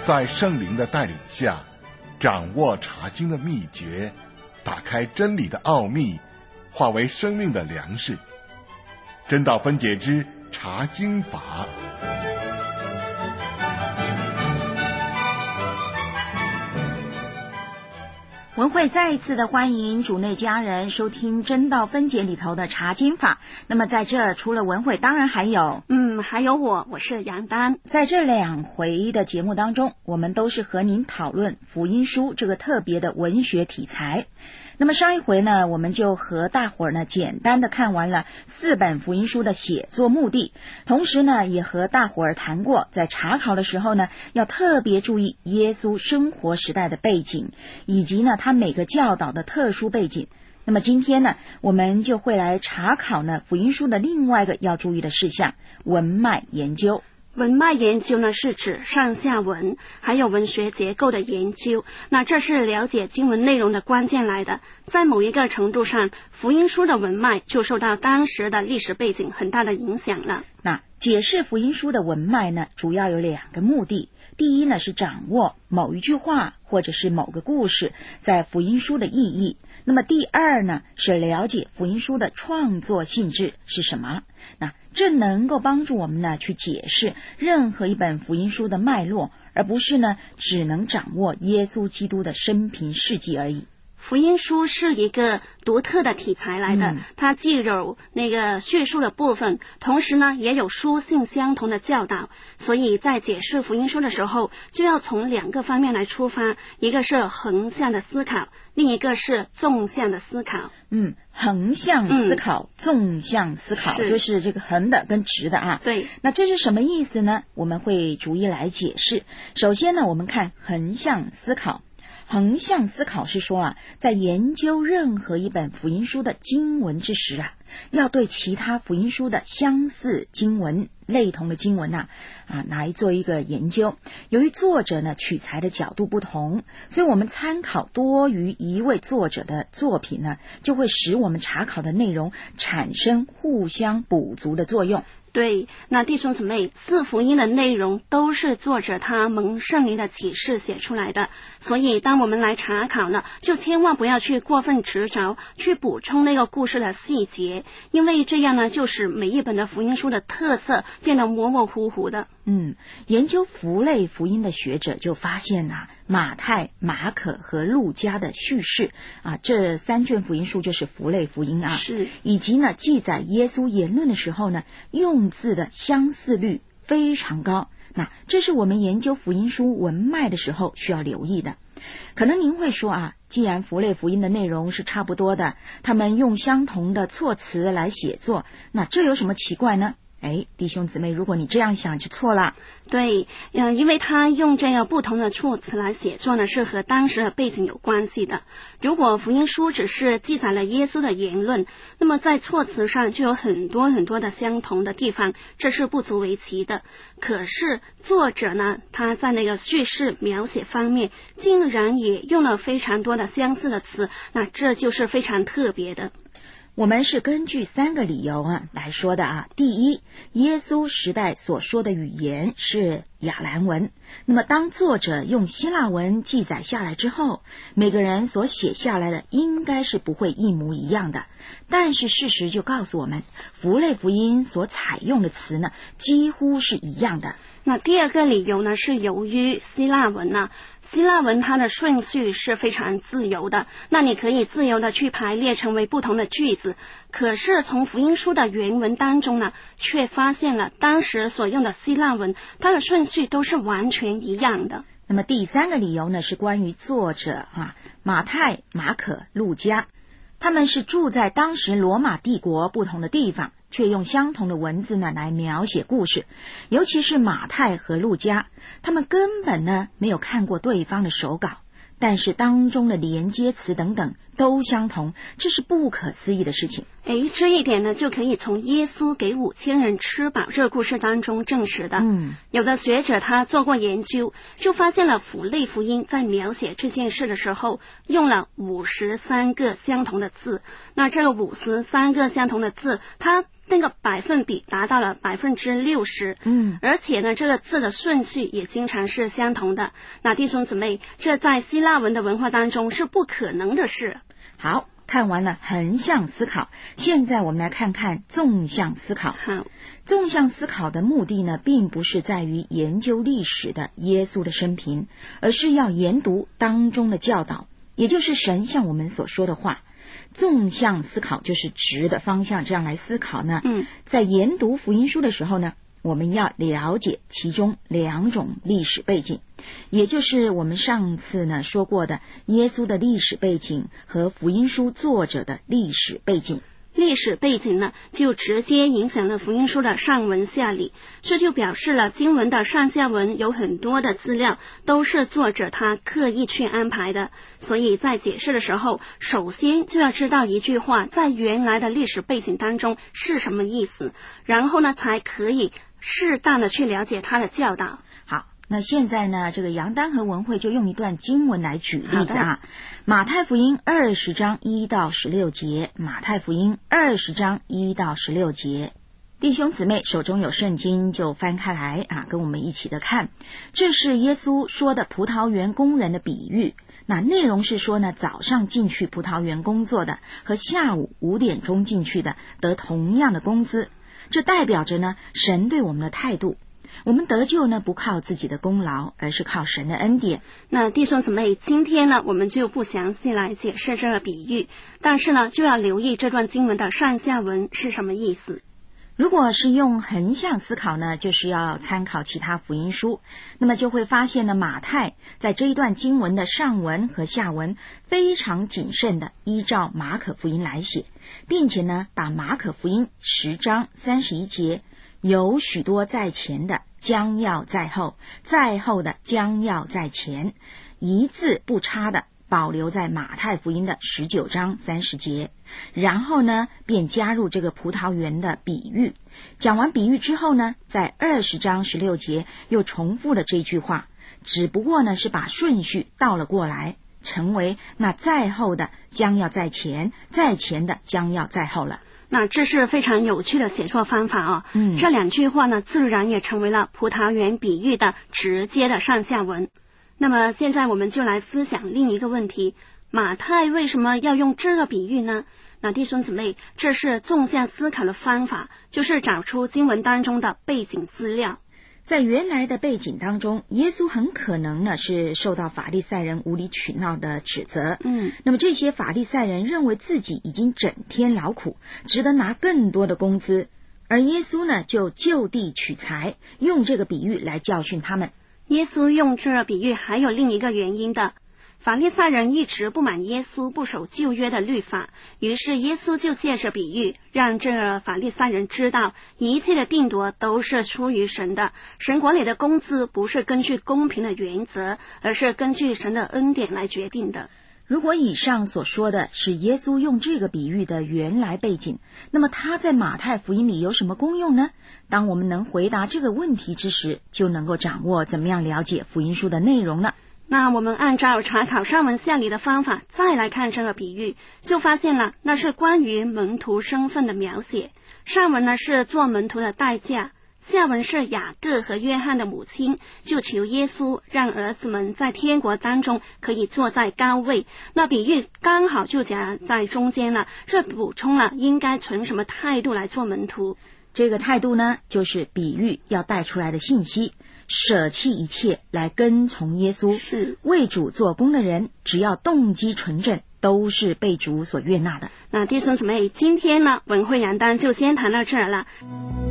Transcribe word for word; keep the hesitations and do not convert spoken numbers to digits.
在圣灵的带领下，掌握查经的秘诀，打开真理的奥秘，化为生命的粮食。真道分解之查经法。 文慧再一次的欢迎主内家人收听真道分解里头的查经法。那么在这除了文慧，当然还有嗯，还有我，我是杨丹。 在这两回的节目当中，我们都是和您讨论福音书这个特别的文学题材。那么上一回呢，我们就和大伙儿呢简单的看完了四本福音书的写作目的，同时呢也和大伙儿谈过，在查考的时候呢，要特别注意耶稣生活时代的背景，以及呢他每个教导的特殊背景。那么今天呢，我们就会来查考呢福音书的另外一个要注意的事项——文脉研究。 文脉研究呢，是指上下文还有文学结构的研究，那这是了解经文内容的关键来的。在某一个程度上，福音书的文脉就受到当时的历史背景很大的影响了。 那解释福音书的文脉呢，主要有两个目的。第一呢，是掌握某一句话或者是某个故事在福音书的意义。那么第二呢，是了解福音书的创作性质是什么。那这能够帮助我们呢去解释任何一本福音书的脉络，而不是呢只能掌握耶稣基督的生平事迹而已。 福音书是一个独特的题材来的，嗯、它既有那个叙述的部分，同时呢也有书信相同的教导，所以在解释福音书的时候，就要从两个方面来出发，一个是横向的思考，另一个是纵向的思考。 嗯，横向思考、嗯、纵向思考，是就是这个横的跟直的啊。 对， 那这是什么意思呢？我们会逐一来解释。首先呢，我们看横向思考。横向思考是说啊，在研究任何一本福音书的经文之时啊，要对其他福音书的相似经文、类同的经文啊，啊来做一个研究。由于作者呢取材的角度不同，所以我们参考多于一位作者的作品呢，就会使我们查考的内容产生互相补足的作用。 对，那弟兄姊妹，四福音的内容都是作者他蒙圣灵的启示写出来的，所以当我们来查考呢，就千万不要去过分执着去补充那个故事的细节，因为这样呢就使每一本的福音书的特色变得模模糊糊的。 嗯，研究福类福音的学者就发现啊，马太、马可和路加的叙事啊，这三卷福音书就是福类福音啊， 是， 以及呢记载耶稣言论的时候呢，用字的相似率非常高。那这是我们研究福音书文脉的时候需要留意的。可能您会说啊，既然福类福音的内容是差不多的，他们用相同的措辞来写作，那这有什么奇怪呢？哎，弟兄姊妹，如果你这样想就错了。 对，嗯，因为他用这个不同的措辞来写作呢，是和当时的背景有关系的。如果福音书只是记载了耶稣的言论，那么在措辞上就有很多很多的相同的地方，这是不足为奇的。可是作者呢，他在那个叙事描写方面，竟然也用了非常多的相似的词，那这就是非常特别的。 我们是根据三个理由啊来说的啊。第一，耶稣时代所说的语言是亚兰文，那么当作者用希腊文记载下来之后，每个人所写下来的应该是不会一模一样的。但是事实就告诉我们，福类福音所采用的词呢，几乎是一样的。 那第二个理由呢，是由于希腊文呢、啊希腊文它的顺序是非常自由的，那你可以自由的去排列成为不同的句子。可是从福音书的原文当中呢，却发现了当时所用的希腊文，它的顺序都是完全一样的。 那么第三个理由呢，是关于作者啊，马太、马可、路加，他们是住在当时罗马帝国不同的地方，却用相同的文字呢来描写故事。尤其是马太和路加，他们根本呢没有看过对方的手稿，但是当中的连接词等等都相同，这是不可思议的事情。 诶，这一点呢，就可以从耶稣给五千人吃饱这个故事当中证实的。 嗯， 有的学者他做过研究，就发现了符类福音在描写这件事的时候，用了五十三个相同的字。那这五十三个相同的字，它那个百分比达到了百分之六十。 嗯， 而且呢，这个字的顺序也经常是相同的。那弟兄姊妹，这在希腊文的文化当中是不可能的事。 好，看完了横向思考，现在我们来看看纵向思考。 好， 纵向思考的目的呢，并不是在于研究历史的耶稣的生平，而是要研读当中的教导，也就是神向我们所说的话。纵向思考就是直的方向这样来思考呢。 嗯， 在研读福音书的时候呢，我们要了解其中两种历史背景，也就是我们上次呢说过的耶稣的历史背景和福音书作者的历史背景。 历史背景呢，就直接影响了福音书的上文下理，这就表示了经文的上下文有很多的资料都是作者他刻意去安排的，所以在解释的时候，首先就要知道一句话在原来的历史背景当中是什么意思，然后呢，才可以适当的去了解他的教导。 好，那现在呢，这个杨丹和文慧就用一段经文来举例子啊。马太福音二十章一到十六节，马太福音二十章一到十六节。弟兄姊妹手中有圣经就翻开来啊，跟我们一起的看。这是耶稣说的葡萄园工人的比喻。那内容是说呢，早上进去葡萄园工作的和下午五点钟进去的得同样的工资。这代表着呢，神对我们的态度。我们得救呢，不靠自己的功劳，而是靠神的恩典。 那弟兄姊妹，今天呢，我们就不详细来解释这个比喻，但是呢，就要留意这段经文的上下文是什么意思。 如果是用横向思考呢，就是要参考其他福音书，那么就会发现呢，马太在这一段经文的上文和下文非常谨慎的依照马可福音来写，并且呢，把马可福音十章三十一节有许多在前的将要在后，在后的将要在前，一字不差的保留在马太福音的十九章三十节，然后呢便加入这个葡萄园的比喻。讲完比喻之后呢，在二十章十六节又重复了这句话，只不过呢是把顺序倒了过来，成为那在后的将要在前，在前的将要在后了。 那这是非常有趣的写作方法啊、哦！ 嗯， 这两句话呢，自然也成为了葡萄园比喻的直接的上下文。那么现在我们就来思想另一个问题：马太为什么要用这个比喻呢？那弟兄姊妹，这是纵向思考的方法，就是找出经文当中的背景资料。 在原来的背景当中，耶稣很可能呢是受到法利赛人无理取闹的指责。 嗯， 那么这些法利赛人认为自己已经整天劳苦，值得拿更多的工资，而耶稣呢就就地取材，用这个比喻来教训他们。 耶稣用这个比喻还有另一个原因的。法利赛人一直不满耶稣不守旧约的律法，于是耶稣就借着比喻让这法利赛人知道，一切的定夺都是出于神的，神国里的工资不是根据公平的原则，而是根据神的恩典来决定的。 如果以上所说的是耶稣用这个比喻的原来背景，那么他在马太福音里有什么功用呢？当我们能回答这个问题之时，就能够掌握怎么样了解福音书的内容了。 那我们按照查考上文下理的方法再来看这个比喻，就发现了那是关于门徒身份的描写。上文呢是做门徒的代价，下文是雅各和约翰的母亲就求耶稣让儿子们在天国当中可以坐在高位，那比喻刚好就夹在中间了，这补充了应该存什么态度来做门徒。 这个态度呢，就是比喻要带出来的信息，舍弃一切来跟从耶稣， 是为主做工的人，只要动机纯正，都是被主所悦纳的。 那弟兄姊妹，今天呢文慧杨丹就先谈到这儿了。